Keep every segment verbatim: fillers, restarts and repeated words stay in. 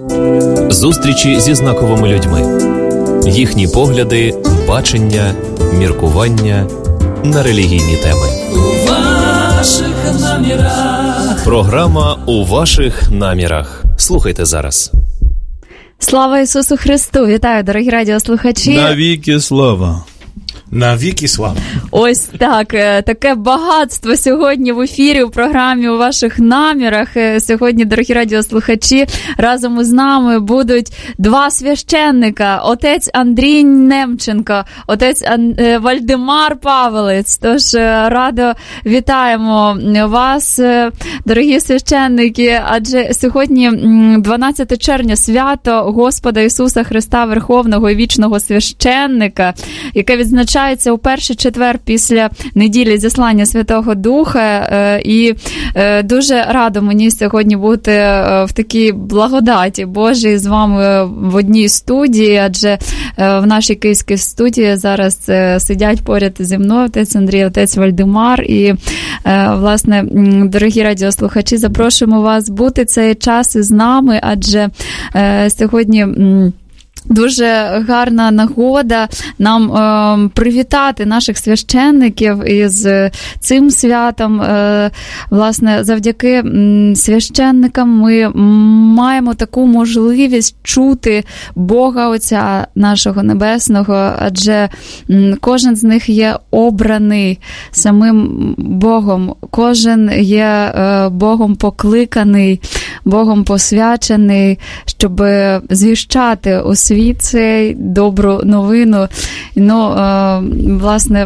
Зустрічі зі знаковими людьми. Їхні погляди, бачення, міркування на релігійні теми. У ваших намірах. Програма «У ваших намірах». Слухайте зараз. Слава Ісусу Христу! Вітаю, дорогі радіослухачі! Навіки слава! Навіки слава! Ось так, таке багатство сьогодні в ефірі, у програмі «У ваших намірах». Сьогодні, дорогі радіослухачі, разом із нами будуть два священника. Отець Андрій Немченко, отець Вальдемар Павелець. Тож радо вітаємо вас, дорогі священники, адже сьогодні дванадцяте червня, свято Господа Ісуса Христа, Верховного і Вічного Священника, яке відзначає у перший четвер після неділі зіслання Святого Духа, і дуже радо мені сьогодні бути в такій благодаті Божій з вами в одній студії, адже в нашій київській студії зараз сидять поряд зі мною отець Андрій, отець Вальдемар, і, власне, дорогі радіослухачі, запрошуємо вас бути цей час із нами, адже сьогодні дуже гарна нагода нам е, привітати наших священників із цим святом. Е, власне, завдяки м, священникам ми маємо таку можливість чути Бога Отця нашого Небесного, адже м, кожен з них є обраний самим Богом, кожен є е, Богом покликаний, Богом посвячений, щоб звіщати у світ цей добру новину. Ну, е, власне,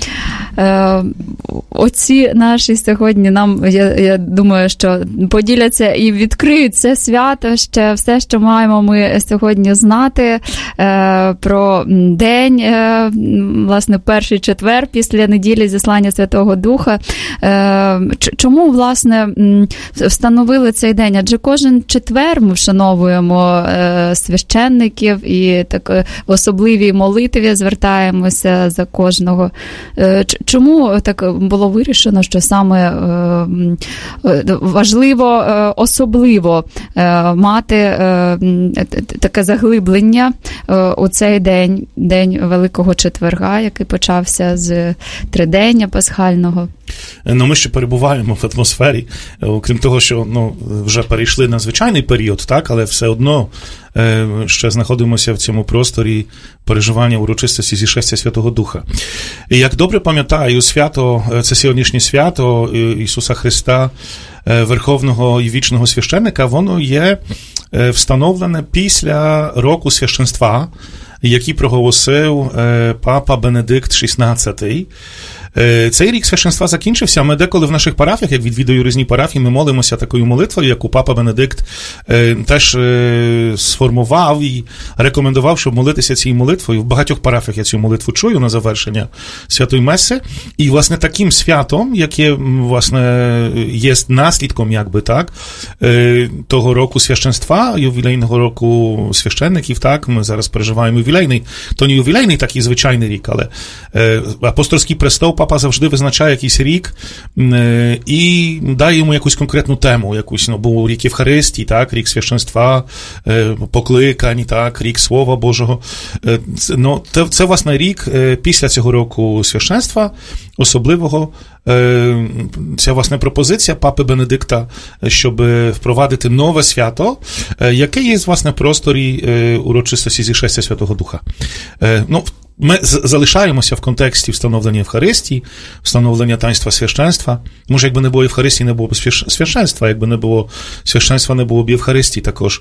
е, отці наші сьогодні нам, я, я думаю, що поділяться і відкриють це свято, ще все, що маємо ми сьогодні знати е, про день, е, власне, перший четвер після неділі зіслання Святого Духа. Е, чому, власне, встановили цей день? Адже кожен четвер ми вшановуємо е, священників і так в особливій молитві звертаємося за кожного. Е, чому так було вирішено, що саме е, важливо, е, особливо е, мати е, таке заглиблення е, у цей день, день Великого Четверга, який почався з тридення Пасхального? Ну, ми ще перебуваємо в атмосфері, окрім того, що ну, вже перейшли на звичайний період, так, але все одно е, ще знаходимося в цьому просторі переживання урочистості зішестя Святого Духа. І як добре пам'ятаю, свято, це сьогоднішнє свято Ісуса Христа, Верховного і Вічного Священника, воно є встановлене після року священства, який проголосив папа Бенедикт шістнадцятий. Цей рік священства закінчився, ми деколи в наших парафіях, як відвідую різні парафії, ми молимося такою молитвою, яку папа Бенедикт е, теж е, сформував і рекомендував, щоб молитися цією молитвою. В багатьох парафіях я цю молитву чую на завершення Святої Меси. І, власне, таким святом, яке, власне, є наслідком, якби, так, е, того року священства, ювілейного року священників, так, ми зараз переживаємо ювілейний, то не ювілейний такий звичайний рік, але е, апостольський престол папа завжди визначає якийсь рік е, і дає йому якусь конкретну тему, якусь, ну, був рік Євхаристії, так, рік священства, е, покликань, так, рік Слова Божого. Е, це, ну, це, це, власне, рік е, після цього року священства, особливого, е, ця, власне, пропозиція папи Бенедикта, щоб впровадити нове свято, е, яке є, власне, в просторі е, урочистості зішестя Святого Духа. Е, ну, ми залишаємося в контексті встановлення Євхаристії, встановлення таїнства священства. Може, якби не було Євхаристії, не було б священства, якби не було священства, не було б Євхаристії також.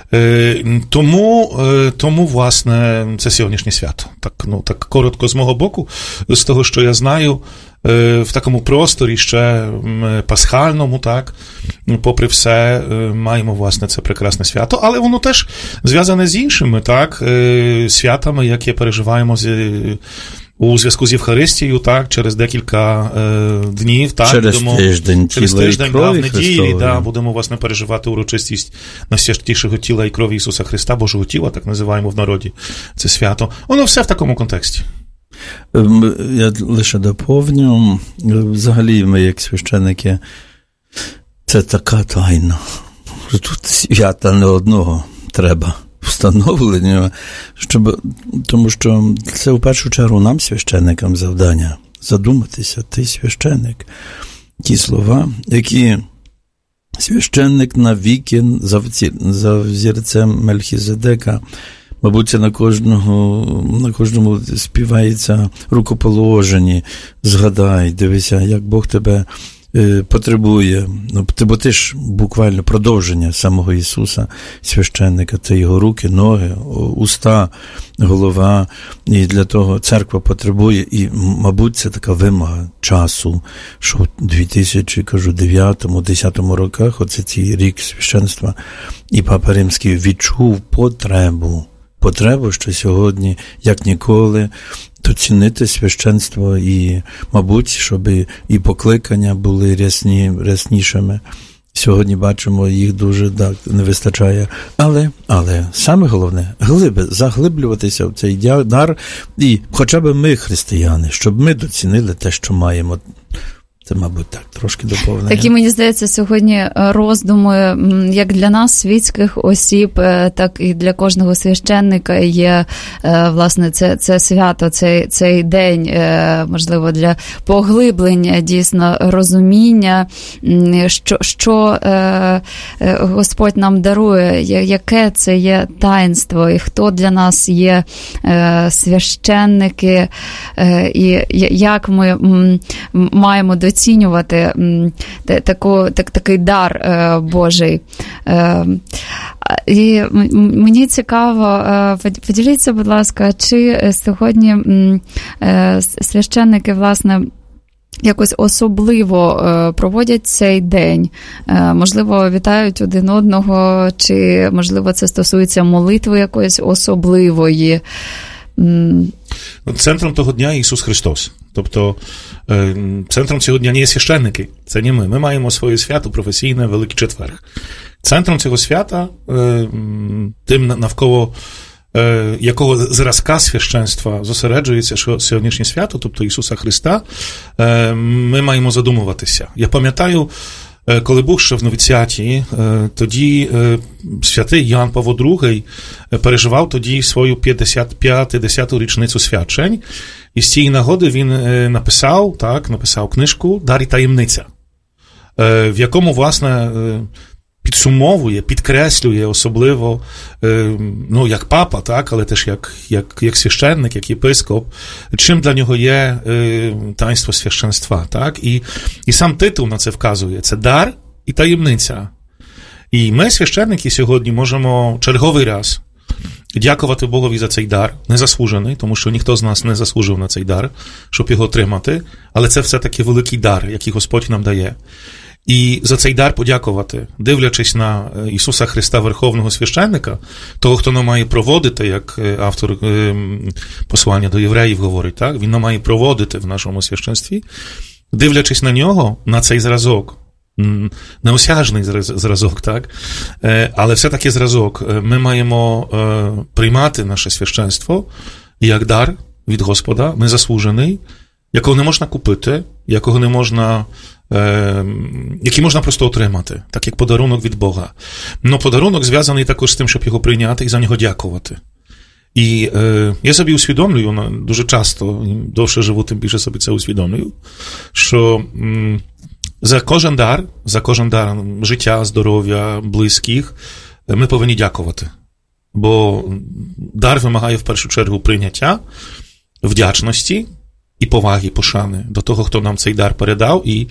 Е, тому, е, тому, власне, це сьогоднішнє свято. Так, ну, так коротко з мого боку, з того, що я знаю, е, в такому просторі ще пасхальному, так, попри все, е, маємо, власне, це прекрасне свято, але воно теж зв'язане з іншими, так, е, святами, які переживаємо з, у зв'язку з Євхаристією, так, через декілька е, днів, так, через будемо, тиждень через тіла тиждень, і крові да, в неділі, Христової. да, будемо, власне, переживати урочистість найсвятішого тіла і крові Ісуса Христа, Божого тіла, так називаємо в народі це свято. Воно все в такому контексті. Я лише доповню. Взагалі ми, як священники, це така тайна. тут свята не одного треба встановлення, щоб, тому що це в першу чергу нам, священникам, завдання задуматися, ти священник. Ті слова, які священник навіки за взірцем Мельхізедека. Мабуть, це на кожного, на кожному співається рукоположені. Згадай, дивися, як Бог тебе е, потребує. Ну, бо ти ж буквально продовження самого Ісуса, священника. Це його руки, ноги, уста, голова. І для того церква потребує. І, мабуть, це така вимога часу, що в дві тисячі дев'ятому-десятому роках, оце цей рік священства, і Папа Римський відчув потребу. Потребу, що сьогодні, як ніколи, то цінити священство і, мабуть, щоб і покликання були рясні, ряснішими. Сьогодні бачимо, їх дуже так, не вистачає. Але, але, саме головне, глиби, заглиблюватися в цей дар, і хоча б ми, християни, щоб ми доцінили те, що маємо. Це, мабуть, так, трошки доповнення. Такі, мені здається, сьогодні роздуми, як для нас, світських осіб, так і для кожного священника є, власне, це, це свято, цей, цей день, можливо, для поглиблення, дійсно, розуміння, що, що Господь нам дарує, яке це є таїнство, і хто для нас є священники, і як ми маємо до оцінювати таку, так, такий дар е, Божий. Е, і мені цікаво, е, поділіться, будь ласка, чи сьогодні е, священники, власне, якось особливо е, проводять цей день? Е, можливо, вітають один одного, чи, можливо, це стосується молитви якоїсь особливої? Центром того дня є Ісус Христос. Тобто центром цього дня не є священники, це не ми. Ми маємо своє свято професійне Великий Четверг. Центром цього свята, тим навколо якого зразка священства зосереджується сьогоднішнє свято, тобто Ісуса Христа, ми маємо задумуватися. Я пам'ятаю, коли був ще в новіціаті, тоді святий Ян Павло другий переживав тоді свою п'ятдесяту річницю свячень, і з цієї нагоди він написав, так, написав книжку «Дар і таємниця», в якому, власне, підсумовує, підкреслює особливо, ну, як папа, так, але теж як, як, як священник, як єпископ, чим для нього є таїнство священства, так, і, і сам титул на це вказує, це дар і таємниця. І ми, священники, сьогодні можемо черговий раз дякувати Богові за цей дар, незаслужений, тому що ніхто з нас не заслужив на цей дар, щоб його отримати, але це все-таки великий дар, який Господь нам дає. І за цей дар подякувати, дивлячись на Ісуса Христа, Верховного Священника, того, хто нам має проводити, як автор послання до євреїв говорить, так? Він нам має проводити в нашому священстві, дивлячись на нього, на цей зразок, неосяжний зразок, так? Але все-таки зразок, ми маємо приймати наше священство як дар від Господа, незаслужений, якого не можна купити, якого не можна, е, який можна просто отримати, так як подарунок від Бога. Но подарунок зв'язаний також з тим, щоб його прийняти і за нього дякувати. І е, я собі усвідомлюю, дуже часто, довше живу, тим більше собі це усвідомлюю, що м, за кожен дар, за кожен дар життя, здоров'я, близьких, ми повинні дякувати. Бо дар вимагає в першу чергу прийняття, вдячності і поваги, пошани до того, хто нам цей дар передав, і,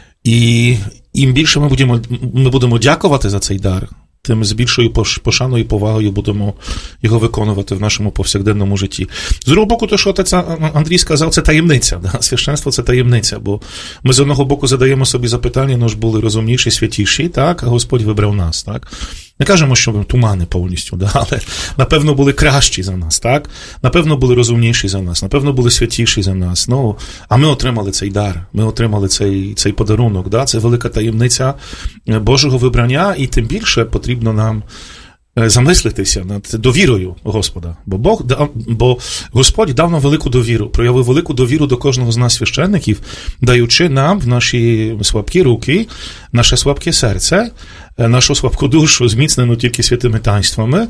і їм більше ми будемо, ми будемо дякувати за цей дар, тим з більшою пошаною і повагою будемо його виконувати в нашому повсякденному житті. З другого боку, то, що отець Андрій сказав, це таємниця. Да? Священство – це таємниця, бо ми з одного боку задаємо собі запитання, ну ж були розумніші, святіші, так, а Господь вибрав нас, так. Не кажемо, що ми тумани повністю, да? Але напевно були кращі за нас, так? Напевно були розумніші за нас, напевно були святіші за нас. Ну, а ми отримали цей дар, ми отримали цей, цей подарунок, да? Це велика таємниця Божого вибрання, і тим більше потрібно нам замислитися над довірою Господа. Бо Бог дав, бо Господь дав нам велику довіру, проявив велику довіру до кожного з нас священників, даючи нам в наші слабкі руки, наше слабке серце, нашу слабку душу, зміцнену тільки святими таїнствами,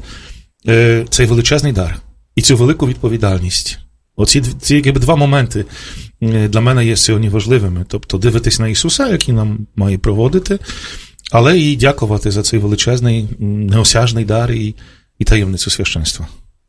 цей величезний дар і цю велику відповідальність. Оці ці якби два моменти для мене є сьогодні важливими. Тобто дивитись на Ісуса, який нам має проводити, але і дякувати за цей величезний, неосяжний дар і, і таємницю священства.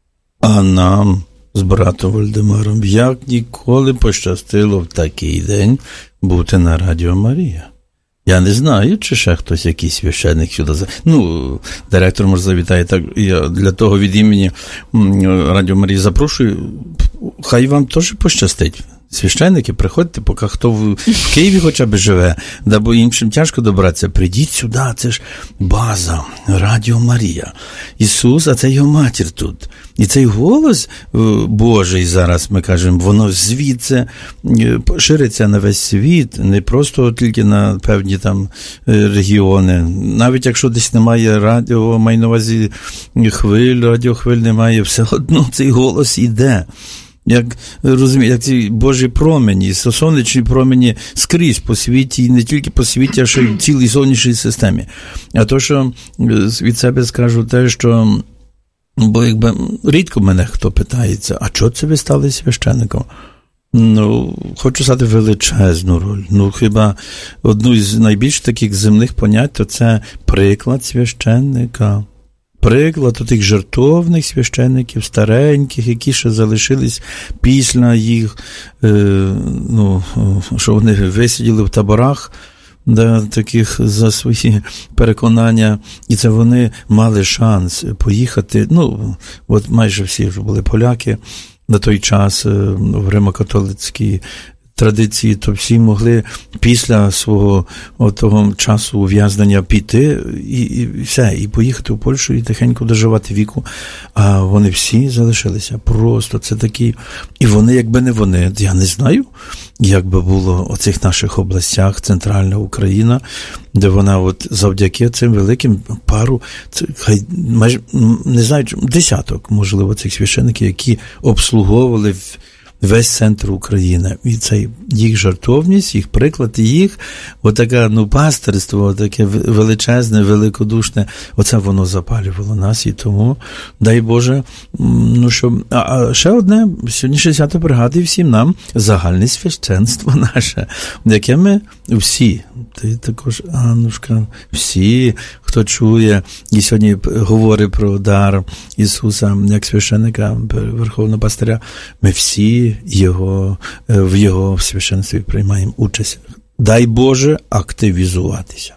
А нам з братом Вальдемаром як ніколи пощастило в такий день бути на Радіо Марія. Я не знаю, чи ще хтось, якийсь священник сюди. Ну, директор, може, завітає. Так, я для того від імені Радіо Марії запрошую. Хай вам теж пощастить. Священники, приходьте, поки хто в, в Києві хоча б живе, да бо іншим тяжко добратися. Прийдіть сюди, це ж база, Радіо Марія. Ісус, а це його матір тут. І цей голос Божий зараз, ми кажемо, воно звідси шириться на весь світ, не просто тільки на певні там регіони. Навіть якщо десь немає радіо, маю на увазі хвиль, радіохвиль немає, все одно цей голос іде. Як, розумієте, як ці Божі промені, сонячні промені скрізь по світі, і не тільки по світі, а ще й в цілій сонячній системі. А то, що від себе скажу те, що, бо якби рідко мене хто питається, а чого це ви стали священником? Ну, хочу сказати величезну роль. Ну, хіба одну із найбільш таких земних понять, то це приклад священника. Приклад тих жертовних священників, стареньких, які ще залишились після їх, е, ну, що вони висиділи в таборах, да, таких за свої переконання, і це вони мали шанс поїхати, ну, от майже всі вже були поляки на той час в Римо-католицькій традиції, то всі могли після свого того часу ув'язнення піти і, і все, і поїхати в Польщу і тихенько доживати віку. А вони всі залишилися. Просто це такі. І вони, якби не вони, я не знаю, як би було у цих наших областях, Центральна Україна, де вона от завдяки цим великим пару, це, хай, майже, не знаю, десяток, можливо, цих священиків, які обслуговували весь центр України. І це їх жертовність, їх приклад, і їх отаке, ну, пастирство, таке величезне, великодушне, оце воно запалювало нас, і тому, дай Боже, ну, що, а, а ще одне, сьогодні шістдесята бригади, і всім нам загальне священство наше, яке ми всі, ти також, Аннушка, всі, хто чує, і сьогодні говорить про дар Ісуса, як священника, Верховного пастиря, ми всі його, в його священстві приймаємо участь. Дай Боже активізуватися.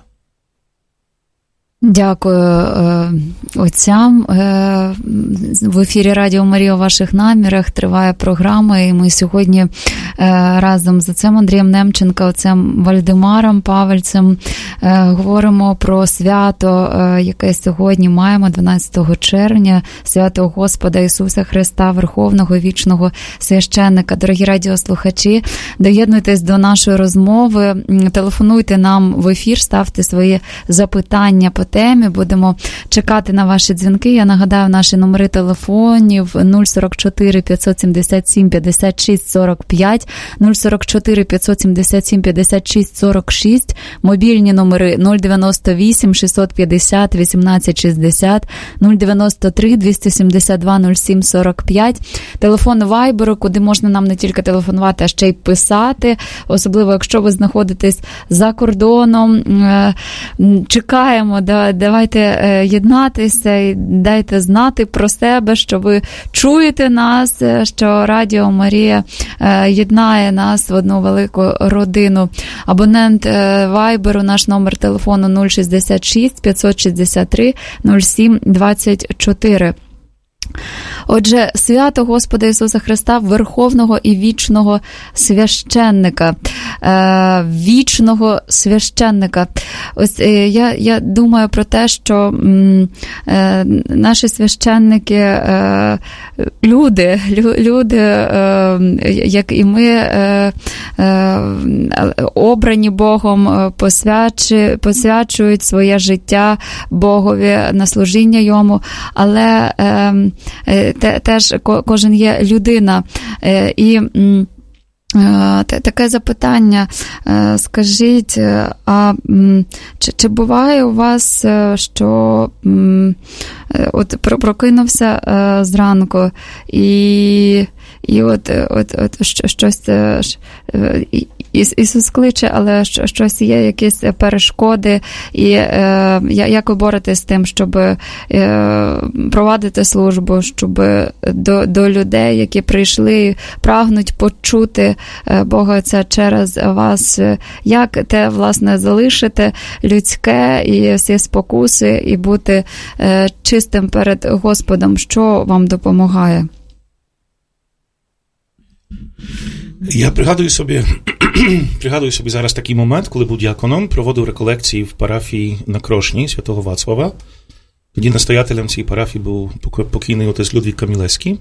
Дякую отцям. В ефірі Радіо Марія у ваших намірах триває програма, і ми сьогодні разом з отцем Андрієм Немченко, отцем Вальдемаром Павельцем говоримо про свято, яке сьогодні маємо, дванадцятого червня, свято Господа Ісуса Христа, Верховного Вічного Священника. Дорогі радіослухачі, доєднуйтесь до нашої розмови, телефонуйте нам в ефір, ставте свої запитання по темі, будемо чекати на ваші дзвінки. Я нагадаю, наші номери телефонів нуль сорок чотири п'ятсот сімдесят сім п'ятдесят шість сорок п'ять, нуль сорок чотири п'ятсот сімдесят сім п'ятдесят шість сорок шість, мобільні номери нуль дев'яносто вісім шістсот п'ятдесят вісімнадцять шістдесят, нуль дев'яносто три двісті сімдесят два нуль сім сорок п'ять, телефон Вайберу, куди можна нам не тільки телефонувати, а ще й писати, особливо якщо ви знаходитесь за кордоном. Чекаємо, давайте єднатися і дайте знати про себе, що ви чуєте нас, що Радіо Марія єднає нас в одну велику родину. Абонент Вайберу, наш номер телефону нуль шістдесят шість п'ятсот шістдесят три нуль сім двадцять чотири. Отже, свято Господа Ісуса Христа, Верховного і Вічного Священника. Е, вічного Священника. Ось е, я, я думаю про те, що е, наші священники, е, люди, лю, люди, е, як і ми, е, е, обрані Богом, посвячують, посвячують своє життя Богові на служіння Йому, але е, теж кожен є людина, і Таке запитання, скажіть, а чи, чи буває у вас, що от прокинувся зранку і, і от, от, от щось, Ісус кличе, але щось є, якісь перешкоди, і як ви боретесь з тим, щоб провадити службу, щоб до, до людей, які прийшли, прагнуть почути Бога це через вас, як те, власне, залишити людське і всі спокуси, і бути чистим перед Господом, що вам допомагає? Я пригадую собі, пригадую собі зараз такий момент, коли був діаконом, проводив реколекції в парафії на Крошні Святого Вацлава. Тоді настоятелем цієї парафії був покійний отець Людвік Камілевський.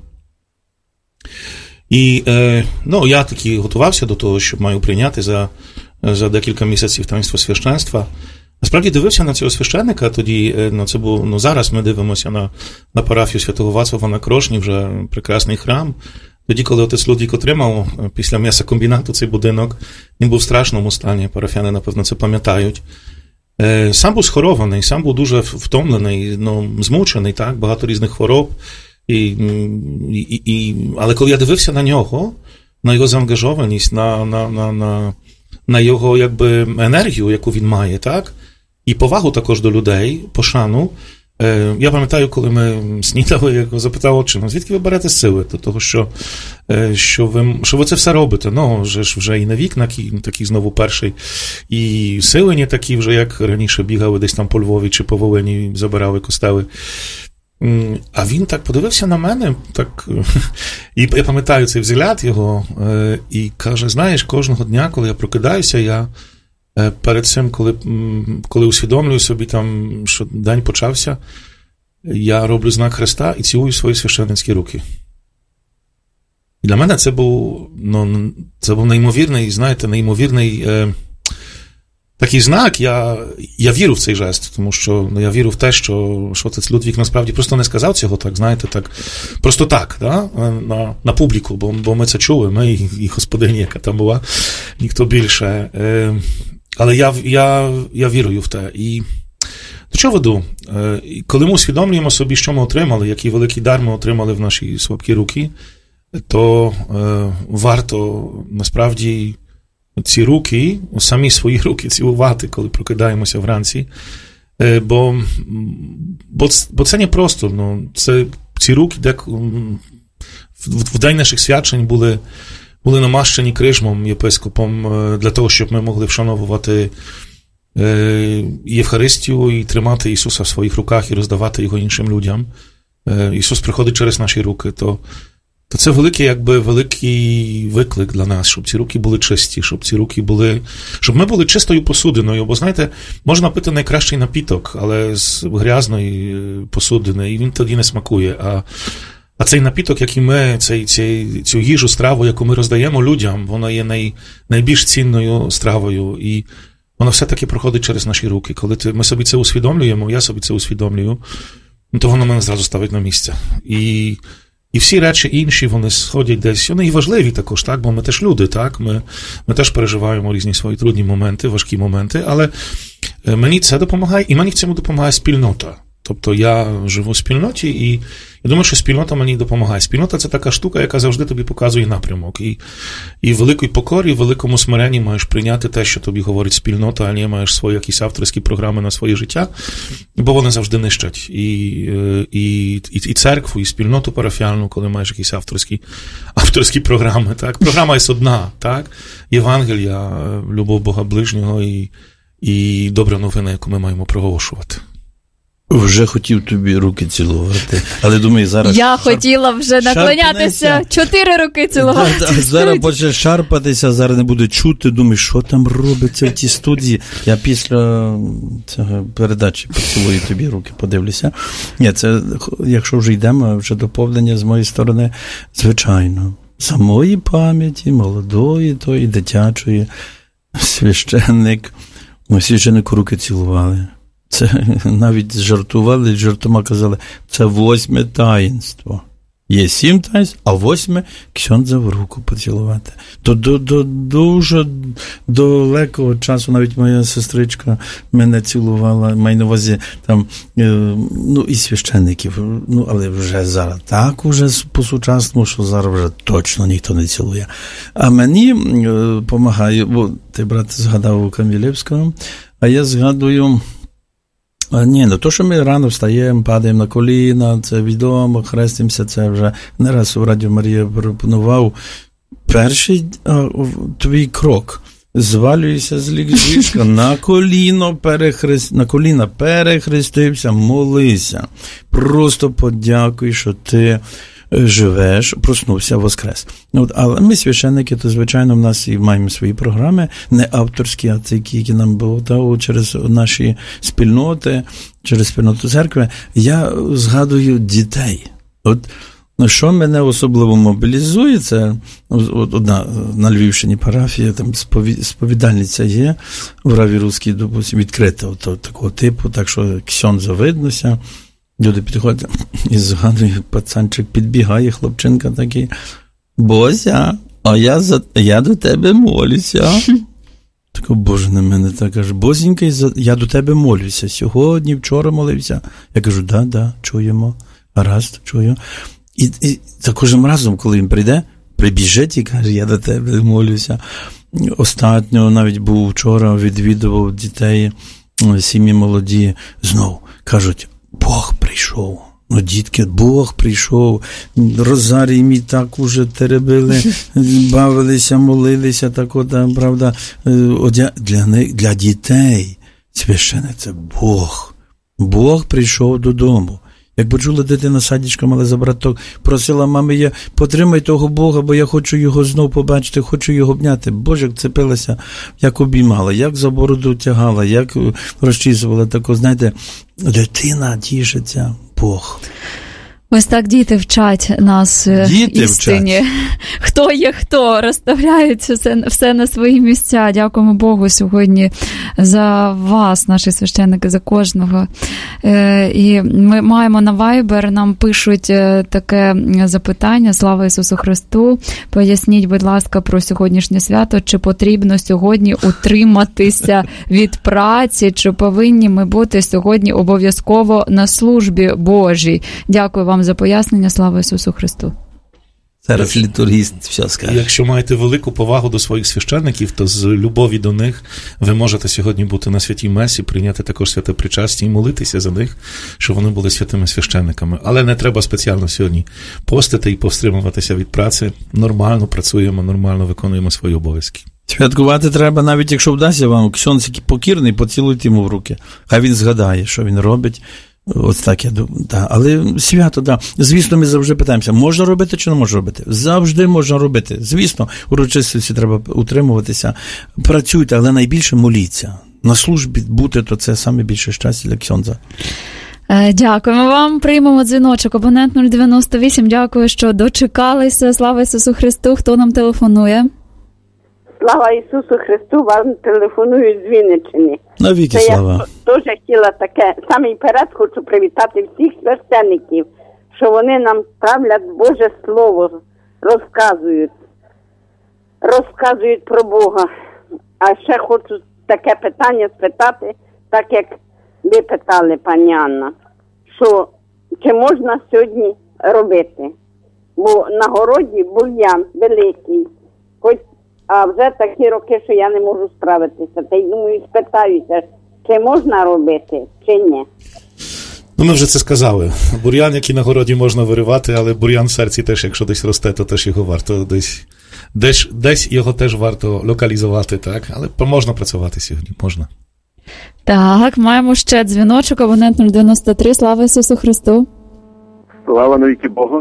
І е, ну, я таки готувався до того, що маю прийняти за, за декілька місяців таїнство священства. Насправді дивився на цього священника, тоді, ну, це був, ну, зараз ми дивимося на, на парафію Святого Вацлава на Крошні, вже прекрасний храм. Тоді, коли отець Людвік отримав після м'ясокомбінату цей будинок, він був в страшному стані, парафіяни, напевно, це пам'ятають. Сам був схорований, сам був дуже втомлений, ну, змучений, так, багато різних хвороб. І, і, і, але коли я дивився на нього, на його заангажованість, на, на, на, на, на його, якби, енергію, яку він має, так, і повагу також до людей, пошану, я пам'ятаю, коли ми снідали, я його запитав, отче, ну звідки ви берете сили? До того, що, що, ви, що ви це все робите? Ну, вже ж вже і на вік такий знову перший, і сили не такі вже, як раніше бігали десь там по Львові чи по Волині, забирали костели. А він так подивився на мене, так, і я пам'ятаю цей взгляд його, і каже, знаєш, кожного дня, коли я прокидаюся, я перед цим, коли, коли усвідомлюю собі, там, що день почався, я роблю знак Христа і цілую свої священницькі руки. І для мене це був, ну, це був неймовірний, знаєте, неймовірний е, такий знак. Я, я вірю в цей жест, тому що, ну, я вірю в те, що, що отець Людвік насправді просто не сказав цього так, знаєте, так, просто так, да? на, на публіку, бо, бо ми це чули, ми і, і господині, яка там була, ніхто більше. Е, Але я, я, я вірую в те. І до чого веду? Коли ми усвідомлюємо собі, що ми отримали, який великий дар ми отримали в наші слабкі руки, то е, варто, насправді, ці руки, самі свої руки цілувати, коли прокидаємося вранці. Е, бо, бо, бо це не просто. Ну, це, ці руки, де в, в день наших свячень були були намащені крижмом, єпископом, для того, щоб ми могли вшановувати Євхаристію і тримати Ісуса в своїх руках і роздавати Його іншим людям. Ісус приходить через наші руки, то, то це великий, якби, великий виклик для нас, щоб ці руки були чисті, щоб ці руки були, щоб ми були чистою посудиною, бо, знаєте, можна пити найкращий напіток, але з грязної посудини, і він тоді не смакує, а А цей напіток, який ми, цей, цей, цю їжу, страву, яку ми роздаємо людям, вона є най, найбільш цінною стравою, і вона все-таки проходить через наші руки. Коли ти, ми собі це усвідомлюємо, я собі це усвідомлюю, то воно мене зразу ставить на місце. І, і всі речі інші, вони сходять десь, вони і важливі також, так, бо ми теж люди, так, ми, ми теж переживаємо різні свої трудні моменти, важкі моменти, але мені це допомагає, і мені в цьому допомагає спільнота. Тобто я живу в спільноті, і я думаю, що спільнота мені допомагає. Спільнота – це така штука, яка завжди тобі показує напрямок. І, і в великій покорі, в великому смиренні маєш прийняти те, що тобі говорить спільнота, а не маєш свої якісь авторські програми на своє життя, бо вони завжди нищать. І, і, і, і церкву, і спільноту парафіальну, коли маєш якісь авторські, авторські програми. Так? Програма є одна, так? Євангелія, любов Бога ближнього і, і добра новина, яку ми маємо проголошувати. Вже хотів тобі руки цілувати, але думаю, зараз... Я шарп... хотіла вже наклонятися, чотири руки цілувати. Да, да, зараз почне шарпатися, зараз не буде чути, думаю, що там робиться в тій студії. Я після цього передачі поцілую тобі руки, подивлюся. Ні, це, якщо вже йдемо, вже доповнення з моєї сторони, звичайно, самої пам'яті, молодої, то і дитячої, священник, ми священнику руки цілували. Це навіть жартували, жартома казали, це восьме таїнство. Є сім таїнств, а восьме ксьондза в руку поцілувати. То до, до дуже далекого часу навіть моя сестричка мене цілувала, маю на увазі там, ну, і священників, ну, але вже зараз так уже по-сучасному, що зараз вже точно ніхто не цілує. А мені допомагає, бо ти, брат, згадав у Камілєвського, а я згадую, а, ні, ну то, що ми рано встаємо, падаємо на коліна, це відомо, хрестимося, це вже не раз у Радіо Марія пропонував. Перший а, твій крок. Звалюйся з ліжка, на коліно перехрест, на коліна перехрестився, молися. Просто подякуй, що ти живеш, проснувся, воскрес. От, але ми, священники, то, звичайно, в нас і маємо свої програми, не авторські, а такі, які нам Бог дав через наші спільноти, через спільноту церкви. Я згадую дітей. От, що мене особливо мобілізує, це одна на Львівщині парафія, там сповідальниця є, в Раві Руській, допустим, відкрита от, такого типу, так що ксьондза виднося. Люди підходять і згадують, пацанчик підбігає, хлопчинка такий, Бозя, а я, за, я до тебе молюся. Так, Боже, на мене так каже, Бозінька, я до тебе молюся. Сьогодні, вчора молився. Я кажу, да, да, чуємо, гаразд, чую. І, і так кожним разом, коли він прийде, прибіжить і каже, я до тебе молюся. Останнього навіть був вчора, відвідував дітей, сім'ї молоді, знов кажуть, Бог прийшов. Ну, дітки, Бог прийшов. Розарій мій так уже теребили, бавилися, молилися, так от, правда, для них, для дітей священник – це Бог. Бог прийшов додому. Як почула дитина, садічка мала забрати, просила, мами, я потримай того Бога, бо я хочу його знов побачити, хочу його обняти. Боже, як цепилася, як обіймала, як за бороду тягала, як розчісувала. Так, знаєте, дитина тішиться, Бог. Ось так діти вчать нас діти істині. Вчать. Хто є хто, розставляють все, все на свої місця. Дякуємо Богу сьогодні за вас, наші священники, за кожного. Е, і ми маємо на Viber, нам пишуть таке запитання. Слава Ісусу Христу. Поясніть, будь ласка, про сьогоднішнє свято. Чи потрібно сьогодні утриматися від праці? Чи повинні ми бути сьогодні обов'язково на службі Божій? Дякую вам за пояснення. Слава Ісусу Христу. Зараз літургіст все скаже. Якщо маєте велику повагу до своїх священників, то з любові до них ви можете сьогодні бути на святій месі, прийняти також святе причастя і молитися за них, щоб вони були святими священниками. Але не треба спеціально сьогодні постити і повстримуватися від праці. Нормально працюємо, нормально виконуємо свої обов'язки. Святкувати треба, навіть якщо вдасться вам, ксьондз покірний, поцілуйте йому в руки. Хай він згадає, що він робить. Ось так я думаю, да. Але свято, да. Звісно, ми завжди питаємося, можна робити чи не можна робити? Завжди можна робити. Звісно, урочистості треба утримуватися. Працюйте, але найбільше моліться. На службі бути, то це саме більше щастя для ксьондза. Дякуємо вам. Приймемо дзвіночок. Абонент нуль дев'яносто вісім. Дякую, що дочекалися. Слава Ісусу Христу. Хто нам телефонує? Слава Ісусу Христу, вам телефонують з Вінниччини. Навіки слава. Я теж хотіла таке, саме перед хочу привітати всіх священників, що вони нам ставлять Боже Слово, розказують, розказують про Бога. А ще хочу таке питання спитати, так як ви питали, пані Анна, що чи можна сьогодні робити? Бо на городі бур'ян великий, хоч а вже такі роки, що я не можу справитися. Та й думаю, спитаюся, чи можна робити, чи ні. Ну, ми вже це сказали. Бур'ян, який на городі можна виривати, але бур'ян в серці теж, якщо десь росте, то теж його варто десь, десь, десь його теж варто локалізувати, так? Але можна працювати сьогодні, можна. Так, маємо ще дзвіночок, абонент нуль дев'яносто три. Слава Ісусу Христу. Слава навіки Богу.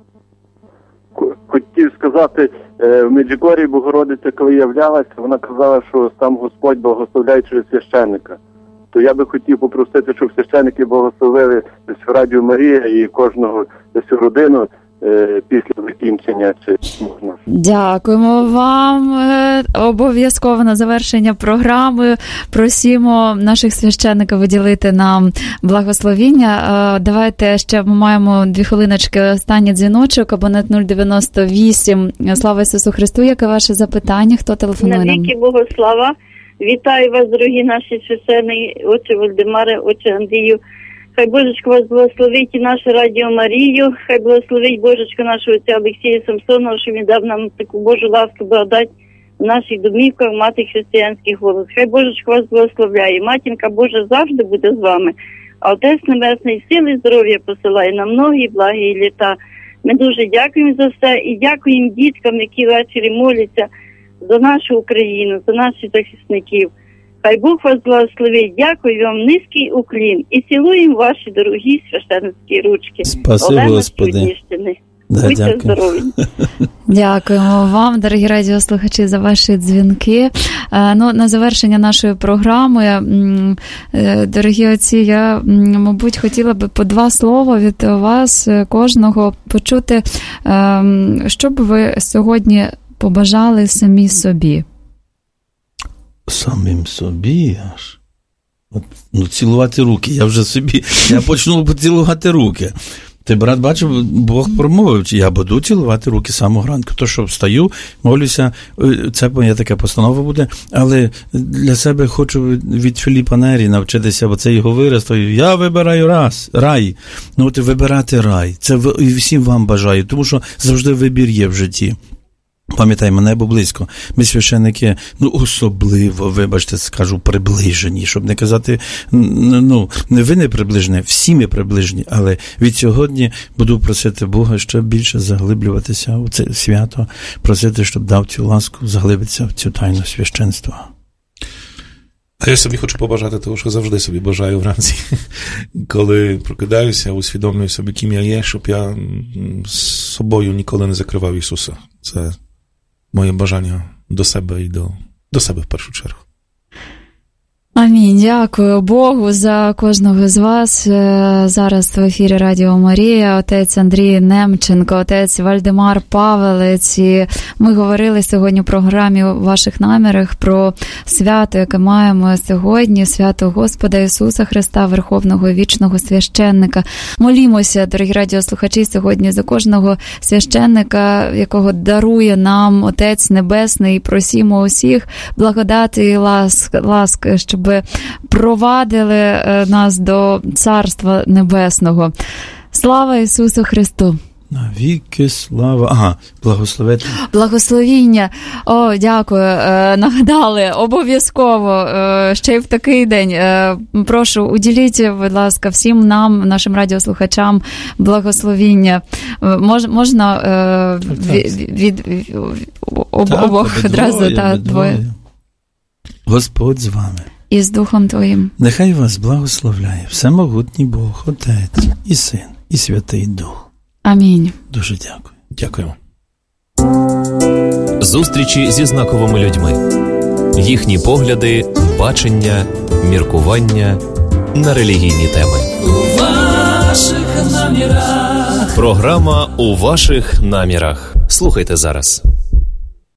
Хотів сказати, в Меджигор'ї Богородиця, коли являлася, вона казала, що сам Господь благословляє через священника. То я би хотів попросити, щоб священники благословили Радіо Марія і кожного, всю родину, е, після закінчення, чи можна? Дякуємо вам. Е, Обов'язково на завершення програми просимо наших священників виділити нам благословіння. Е, Давайте ще ми маємо дві хвилиночки, останній дзвіночок, абонент нуль дев'яносто вісім. Слава Ісусу Христу. Яке ваше запитання? Хто телефонує нам? Навіки Богослава. Вітаю вас, дорогі наші священники, отче Вольдемаре, отче Андрію. Хай Божечко вас благословить і нашу Радіо Марію. Хай благословить Божечко нашого отця Олексія Самсонова, що він дав нам таку Божу ласку, благодать в наших домівках, мати християнський голос. Хай Божечко вас благословляє. Матінка Божа завжди буде з вами. А Отець Небесний сили і здоров'я посилає на многі благі літа. Ми дуже дякуємо за все і дякуємо діткам, які ввечері моляться за нашу Україну, за наших захисників. Хай Бог вас благословить. Дякую вам, низький уклін. І цілуємо ваші дорогі священницькі ручки. Спаси, Олена Господи. Да, Будьте дякую. здорові. Дякуємо вам, дорогі радіослухачі, за ваші дзвінки. Ну, на завершення нашої програми, дорогі отці, я, мабуть, хотіла би по два слова від вас кожного почути, що б ви сьогодні побажали самі собі. Самим собі аж. От, ну, цілувати руки. Я вже собі, я почну поцілувати руки. Ти, брат, бачив, Бог промовив, я буду цілувати руки з самого ранку. То, що встаю, молюся, це моя така постанова буде, але для себе хочу від Філіпа Нері навчитися, бо це його вираз, то я вибираю раз, рай. Ну, от вибирати рай. Це і всім вам бажаю, тому що завжди вибір є в житті. Пам'ятаємо, небо близько. Ми, священники, ну, особливо, вибачте, скажу, приближені, щоб не казати, ну, не ви не приближені, всі ми приближені, але від сьогодні буду просити Бога ще більше заглиблюватися у це свято, просити, щоб дав цю ласку, заглибитися в цю тайну священства. А я собі хочу побажати того, що завжди собі бажаю вранці, коли прокидаюся, усвідомлюю собі, ким я є, щоб я з собою ніколи не закривав Ісуса. Це моє бажання до себе і до, до себе в першу чергу. Амінь. Дякую Богу за кожного з вас. Зараз в ефірі Радіо Марія отець Андрій Немченко, отець Вальдемар Павелець. І ми говорили сьогодні в програмі у ваших намірах про свято, яке маємо сьогодні, свято Господа Ісуса Христа, Верховного і Вічного Священника. Молімося, дорогі радіослухачі, сьогодні за кожного священника, якого дарує нам Отець Небесний. Просімо усіх благодати і ласк, ласки, щоб провадили нас до Царства Небесного. Слава Ісусу Христу! Навіки слава. Ага, благословити. Благословіння. О, дякую. Е, нагадали, обов'язково, е, ще й в такий день. Е, прошу, уділіть, будь ласка, всім нам, нашим радіослухачам, благословіння. Е, мож, можна е, від, від, від об, так, обох одразу, та двоє. Господь з вами. І з Духом Твоїм. Нехай вас благословляє всемогутній Бог, Отець і Син, і Святий Дух. Амінь. Дуже дякую. Дякую. Зустрічі зі знаковими людьми. Їхні погляди, бачення, міркування на релігійні теми. У ваших намірах. Програма «У ваших намірах». Слухайте зараз.